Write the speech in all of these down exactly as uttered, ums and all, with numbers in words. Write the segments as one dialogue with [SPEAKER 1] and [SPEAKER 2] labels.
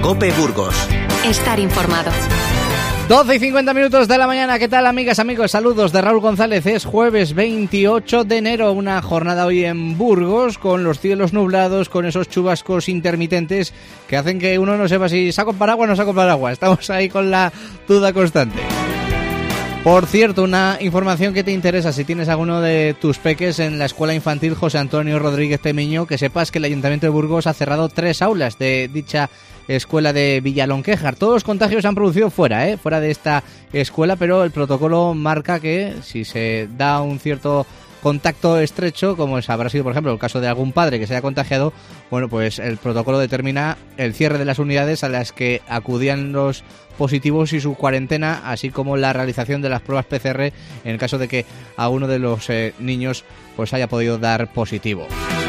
[SPEAKER 1] COPE Burgos.
[SPEAKER 2] Estar informado.
[SPEAKER 3] doce y cincuenta minutos de la mañana. ¿Qué tal, amigas, amigos? Saludos de Raúl González. Es jueves veintiocho de enero, una jornada hoy en Burgos con los cielos nublados, con esos chubascos intermitentes que hacen que uno no sepa si saco paraguas o no saco paraguas. Estamos ahí con la duda constante. Por cierto, una información que te interesa si tienes alguno de tus peques en la escuela infantil José Antonio Rodríguez Temiño, que sepas que el Ayuntamiento de Burgos ha cerrado tres aulas de dicha escuela de Villalonquejar. Todos los contagios se han producido fuera, ¿eh? fuera de esta escuela, pero el protocolo marca que si se da un cierto contacto estrecho, como habrá sido por ejemplo el caso de algún padre que se haya contagiado, bueno, pues el protocolo determina el cierre de las unidades a las que acudían los positivos y su cuarentena, así como la realización de las pruebas P C R en el caso de que a uno de los eh, niños pues haya podido dar positivo.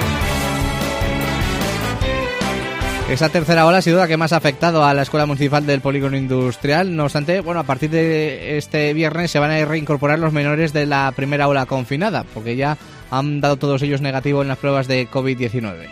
[SPEAKER 3] Esa tercera ola ha sido la que más ha afectado a la Escuela Municipal del Polígono Industrial. No obstante, bueno, a partir de este viernes se van a reincorporar los menores de la primera ola confinada, porque ya han dado todos ellos negativo en las pruebas de covid diecinueve.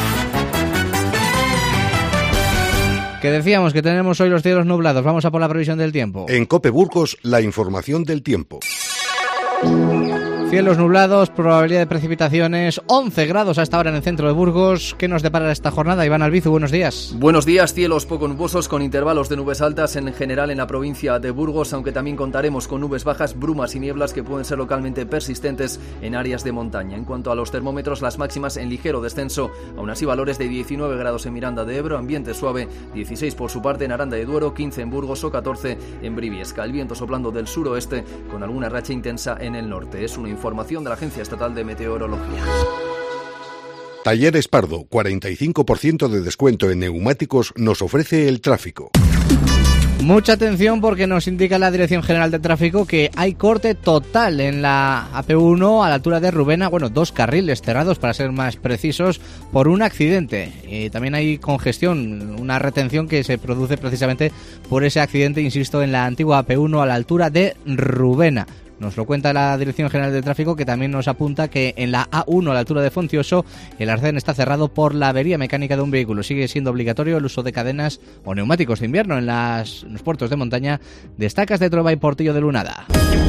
[SPEAKER 3] Que decíamos que tenemos hoy los cielos nublados. Vamos a por la previsión del tiempo.
[SPEAKER 4] En COPE Burgos, la información del tiempo.
[SPEAKER 3] Cielos nublados, probabilidad de precipitaciones, once grados hasta ahora en el centro de Burgos. ¿Qué nos depara esta jornada? Iván Albizu, buenos días.
[SPEAKER 5] Buenos días, cielos poco nubosos con intervalos de nubes altas en general en la provincia de Burgos, aunque también contaremos con nubes bajas, brumas y nieblas que pueden ser localmente persistentes en áreas de montaña. En cuanto a los termómetros, las máximas en ligero descenso, aún así valores de diecinueve grados en Miranda de Ebro, ambiente suave, dieciséis por su parte en Aranda de Duero, quince en Burgos o catorce en Briviesca. El viento soplando del suroeste con alguna racha intensa en el norte. Es una información de la Agencia Estatal de Meteorología.
[SPEAKER 4] Talleres Pardo, cuarenta y cinco por ciento de descuento en neumáticos nos ofrece el tráfico.
[SPEAKER 3] Mucha atención porque nos indica la Dirección General de Tráfico que hay corte total en la A P uno a la altura de Rubena, bueno, dos carriles cerrados para ser más precisos por un accidente. Y también hay congestión, una retención que se produce precisamente por ese accidente, insisto, en la antigua A P uno a la altura de Rubena. Nos lo cuenta la Dirección General de Tráfico, que también nos apunta que en la A uno a la altura de Foncioso el arcén está cerrado por la avería mecánica de un vehículo. Sigue siendo obligatorio el uso de cadenas o neumáticos de invierno en, las, en los puertos de montaña de Estacas de Trova y Portillo de Lunada.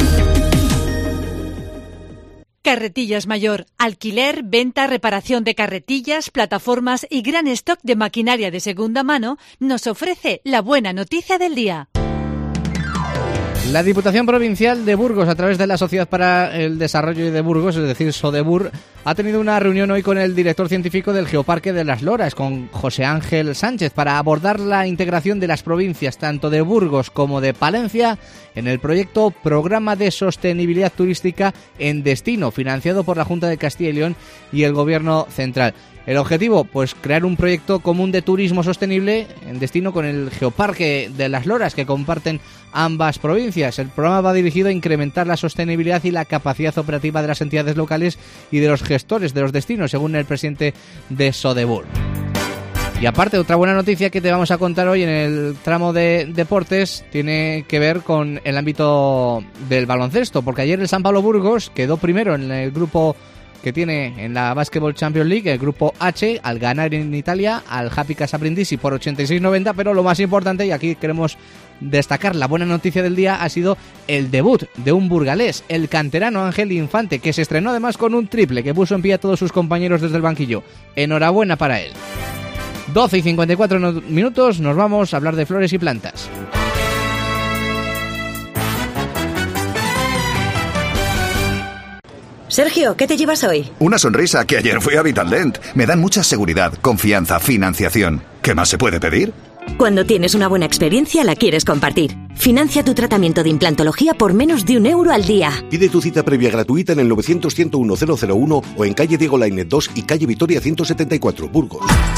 [SPEAKER 6] Carretillas Mayor. Alquiler, venta, reparación de carretillas, plataformas y gran stock de maquinaria de segunda mano nos ofrece la buena noticia del día.
[SPEAKER 3] La Diputación Provincial de Burgos, a través de la Sociedad para el Desarrollo de Burgos, es decir, Sodebur, ha tenido una reunión hoy con el director científico del Geoparque de las Loras, con José Ángel Sánchez, para abordar la integración de las provincias tanto de Burgos como de Palencia en el proyecto Programa de Sostenibilidad Turística en Destino, financiado por la Junta de Castilla y León y el Gobierno Central. El objetivo, pues crear un proyecto común de turismo sostenible en Destino con el Geoparque de las Loras que comparten ambas provincias. El programa va dirigido a incrementar la sostenibilidad y la capacidad operativa de las entidades locales y de los gestores de los destinos, según el presidente de Sodebur. Y aparte, otra buena noticia que te vamos a contar hoy en el tramo de deportes tiene que ver con el ámbito del baloncesto, porque ayer el San Pablo Burgos quedó primero en el grupo que tiene en la Basketball Champions League, el grupo H, al ganar en Italia al Happy Casa Brindisi por ochenta y seis noventa, pero lo más importante, y aquí queremos destacar la buena noticia del día, ha sido el debut de un burgalés, el canterano Ángel Infante, que se estrenó además con un triple que puso en pie a todos sus compañeros desde el banquillo. Enhorabuena para él. doce y cincuenta y cuatro minutos, nos vamos a hablar de flores y plantas.
[SPEAKER 7] Sergio, ¿qué te llevas hoy?
[SPEAKER 8] Una sonrisa, que ayer fui a Vitaldent. Me dan mucha seguridad, confianza, financiación. ¿Qué más se puede pedir?
[SPEAKER 7] Cuando tienes una buena experiencia, la quieres compartir. Financia tu tratamiento de implantología por menos de un euro al día.
[SPEAKER 4] Pide tu cita previa gratuita en el novecientos, ciento uno, cero cero uno o en calle Diego Lainez dos y calle Vitoria ciento setenta y cuatro, Burgos.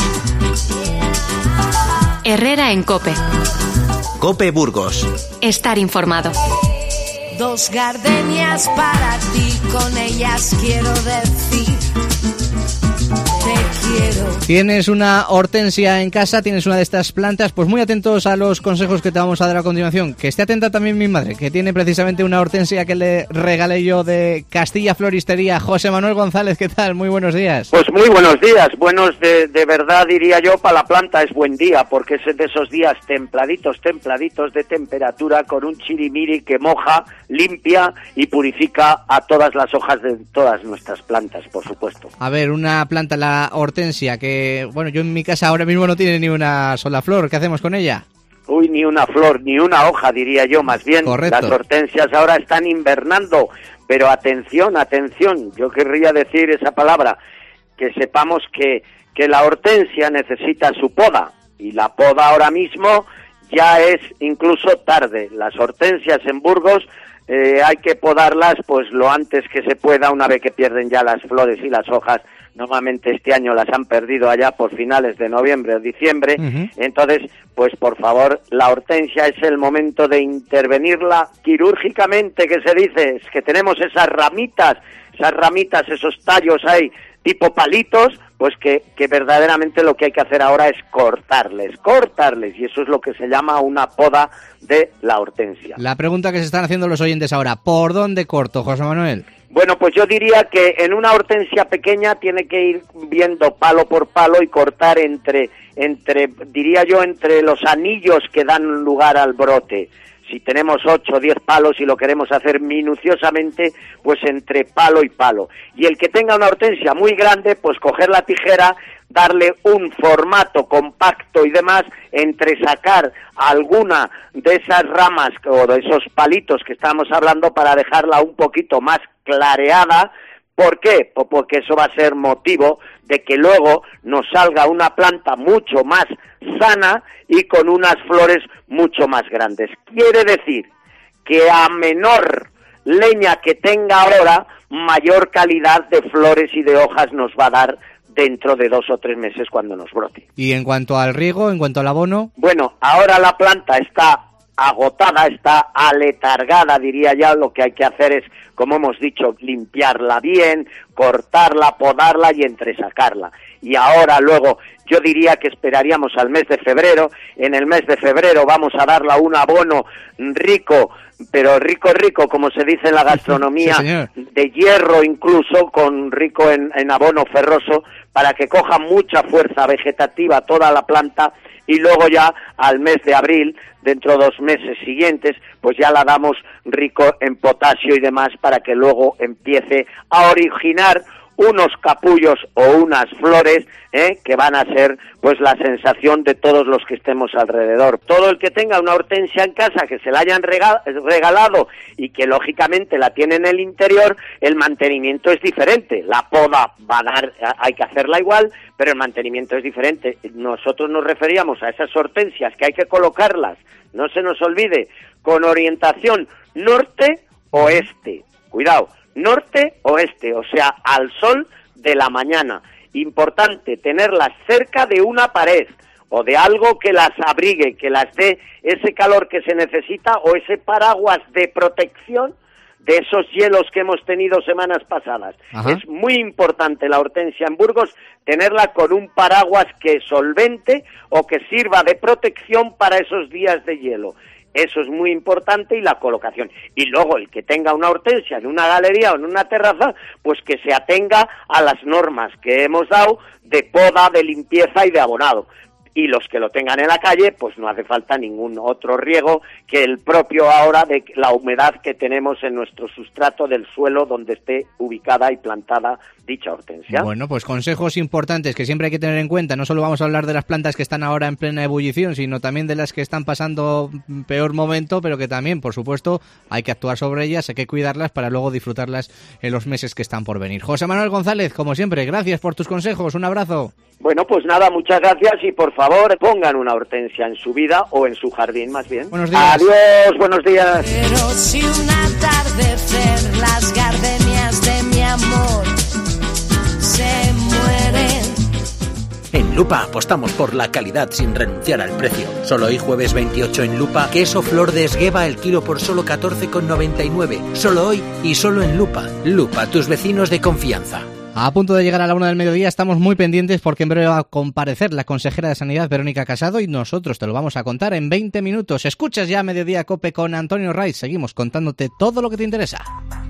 [SPEAKER 2] Herrera en COPE.
[SPEAKER 1] COPE Burgos.
[SPEAKER 2] Estar informado.
[SPEAKER 9] Dos gardenias para ti, con ellas quiero decir te quiero.
[SPEAKER 3] Tienes una hortensia en casa, tienes una de estas plantas, pues muy atentos a los consejos que te vamos a dar a continuación. Que esté atenta también mi madre, que tiene precisamente una hortensia que le regalé yo de Castilla Floristería. José Manuel González, ¿qué tal? Muy buenos días.
[SPEAKER 10] Pues muy buenos días, buenos de, de verdad diría yo, para la planta es buen día, porque es de esos días templaditos, templaditos de temperatura, con un chirimiri que moja, limpia y purifica a todas las hojas de todas nuestras plantas, por supuesto.
[SPEAKER 3] A ver, una planta, la hortensia, que bueno, yo en mi casa ahora mismo no tiene ni una sola flor. ¿Qué hacemos con ella?
[SPEAKER 10] Uy, ni una flor, ni una hoja, diría yo, más bien.
[SPEAKER 3] Correcto.
[SPEAKER 10] Las hortensias ahora están invernando, pero atención, atención, yo querría decir esa palabra, que sepamos que, que la hortensia necesita su poda, y la poda ahora mismo ya es incluso tarde. Las hortensias en Burgos eh, hay que podarlas pues lo antes que se pueda, una vez que pierden ya las flores y las hojas. Normalmente este año las han perdido allá por finales de noviembre o diciembre. Uh-huh. Entonces, pues por favor, la hortensia es el momento de intervenirla quirúrgicamente, que se dice, es que tenemos esas ramitas, esas ramitas, esos tallos ahí, tipo palitos, pues que, que verdaderamente lo que hay que hacer ahora es cortarles, cortarles, y eso es lo que se llama una poda de la hortensia.
[SPEAKER 3] La pregunta que se están haciendo los oyentes ahora, ¿por dónde corto, José Manuel?
[SPEAKER 10] Bueno, pues yo diría que en una hortensia pequeña tiene que ir viendo palo por palo y cortar entre, entre, diría yo, entre los anillos que dan lugar al brote. Si tenemos ocho o diez palos y lo queremos hacer minuciosamente, pues entre palo y palo. Y el que tenga una hortensia muy grande, pues coger la tijera, darle un formato compacto y demás, entresacar alguna de esas ramas o de esos palitos que estamos hablando para dejarla un poquito más clareada. ¿Por qué? Pues porque eso va a ser motivo de que luego nos salga una planta mucho más sana y con unas flores mucho más grandes. Quiere decir que a menor leña que tenga ahora, mayor calidad de flores y de hojas nos va a dar dentro de dos o tres meses cuando nos brote.
[SPEAKER 3] ¿Y en cuanto al riego, en cuanto al abono?
[SPEAKER 10] Bueno, ahora la planta está agotada, está aletargada, diría ya. Lo que hay que hacer es, como hemos dicho, limpiarla bien, cortarla, podarla y entresacarla. Y ahora luego yo diría que esperaríamos al mes de febrero. En el mes de febrero vamos a darle un abono rico, pero rico, rico, como se dice en la gastronomía, sí, de hierro incluso, con rico en, en abono ferroso, para que coja mucha fuerza vegetativa toda la planta, y luego ya al mes de abril, dentro de dos meses siguientes, pues ya la damos rico en potasio y demás, para que luego empiece a originar unos capullos o unas flores ¿eh? que van a ser pues la sensación de todos los que estemos alrededor. Todo el que tenga una hortensia en casa, que se la hayan regalado y que lógicamente la tiene en el interior, el mantenimiento es diferente. La poda va a dar, hay que hacerla igual, pero el mantenimiento es diferente. Nosotros nos referíamos a esas hortensias que hay que colocarlas, no se nos olvide, con orientación norte-oeste. Cuidado, norte-oeste, o sea, al sol de la mañana. Importante tenerlas cerca de una pared o de algo que las abrigue, que las dé ese calor que se necesita, o ese paraguas de protección de esos hielos que hemos tenido semanas pasadas. Ajá. Es muy importante la hortensia en Burgos, tenerla con un paraguas que solvente o que sirva de protección para esos días de hielo. Eso es muy importante, y la colocación. Y luego el que tenga una hortensia en una galería o en una terraza, pues que se atenga a las normas que hemos dado de poda, de limpieza y de abonado. Y los que lo tengan en la calle, pues no hace falta ningún otro riego que el propio ahora de la humedad que tenemos en nuestro sustrato del suelo donde esté ubicada y plantada dicha hortensia.
[SPEAKER 3] Bueno, pues consejos importantes que siempre hay que tener en cuenta. No solo vamos a hablar de las plantas que están ahora en plena ebullición, sino también de las que están pasando peor momento, pero que también, por supuesto, hay que actuar sobre ellas, hay que cuidarlas para luego disfrutarlas en los meses que están por venir. José Manuel González, como siempre, gracias por tus consejos. Un abrazo.
[SPEAKER 10] Bueno, pues nada, muchas gracias, y por favor pongan una hortensia en su vida o en su jardín, más bien.
[SPEAKER 3] Buenos días.
[SPEAKER 10] Adiós, buenos días.
[SPEAKER 9] Pero si un atardecer las gardenias de mi amor se mueren.
[SPEAKER 1] En Lupa apostamos por la calidad sin renunciar al precio. Solo hoy jueves veintiocho en Lupa, queso flor de Esgueva el kilo por solo catorce con noventa y nueve. Solo hoy y solo en Lupa. Lupa, tus vecinos de confianza.
[SPEAKER 3] A punto de llegar a la una del mediodía, estamos muy pendientes porque en breve va a comparecer la consejera de Sanidad, Verónica Casado, y nosotros te lo vamos a contar en veinte minutos. Escuchas ya Mediodía Cope con Antonio Raiz. Seguimos contándote todo lo que te interesa.